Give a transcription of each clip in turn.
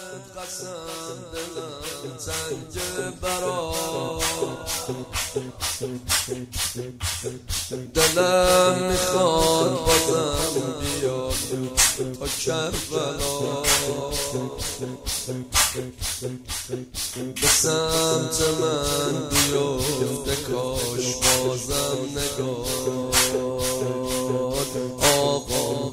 قسم دلم تنگ برا دلم میخواد بازم بیاد تا کربلا به سمت من بیفته کاش بازم نگاه آقا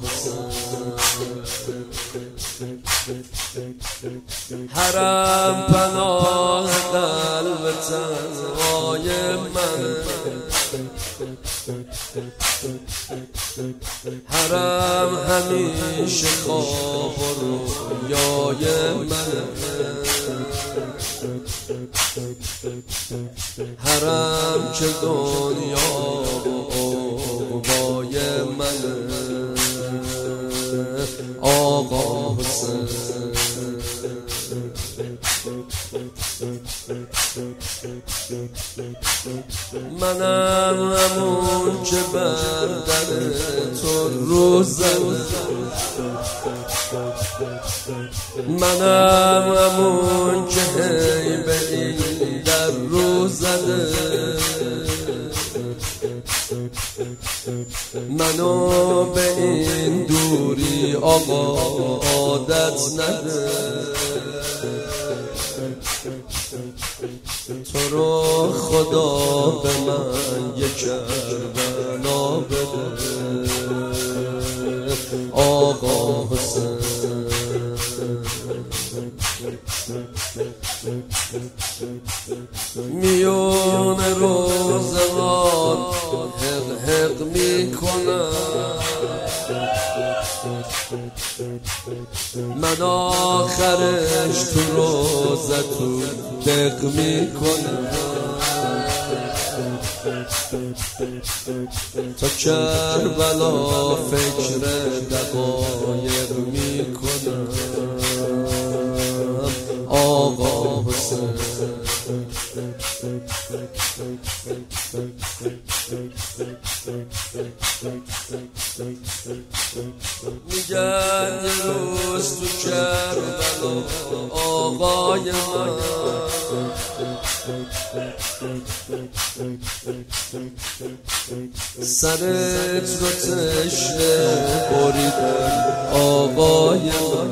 حرم پناه قلب تنهای من حرم همیشه خواب و رویای من حرم که دنیا عقبای من آقا حسین منم همون که بر در تو رو زده منم همون که هی به این در رو زده منو به این دوری آقا عادت نده تو رو خدا به من یک کربلا بده آقا حسین میون روزگار حق حق میکنم من آخرش تو روزتون دق میکنم تا کربلا فکر دقایق میکنم آقا حسین میگن یه روز تو کربلا آقای من سرت رو تشنه بریدن آقای من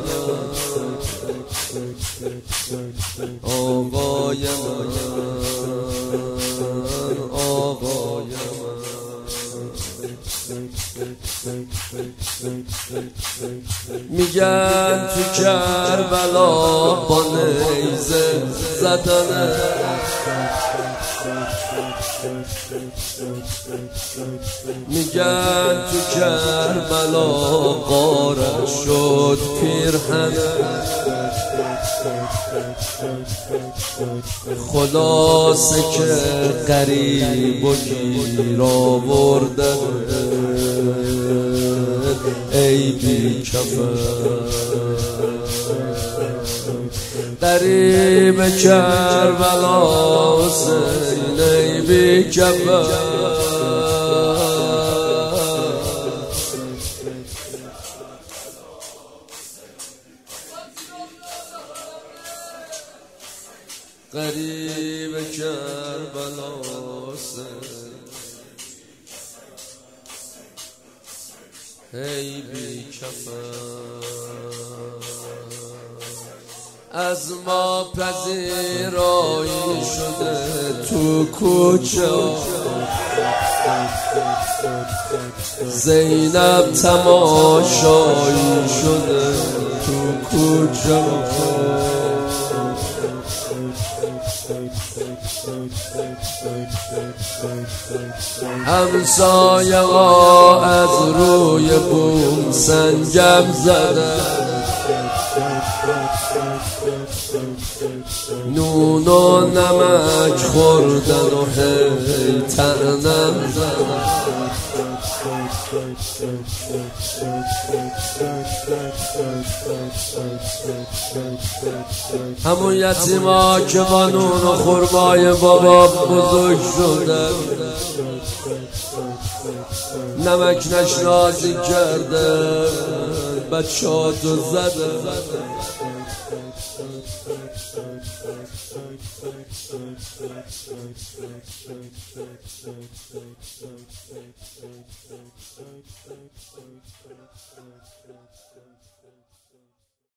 آقای من آقای من میگن تو کربلا با نیزه زدنه میگن تو کربلا غارت شد پیرهنه خلاصه که غریب و گیر آوردن ای بی کفن غریب کربلا حسین ای بی کفن غریب کربلا ای بی کفن از ما پذیرایی شده تو کوچه زینب تماشایی شده تو کوچه همسایه ها از روی بوم سنگم زدن نون و نمک خوردن و هی طعنم زدن همون یتیما که با نون و خرمای بابا بزرگ شدن نمک نشناسی کردن بچه‌هاتو زدن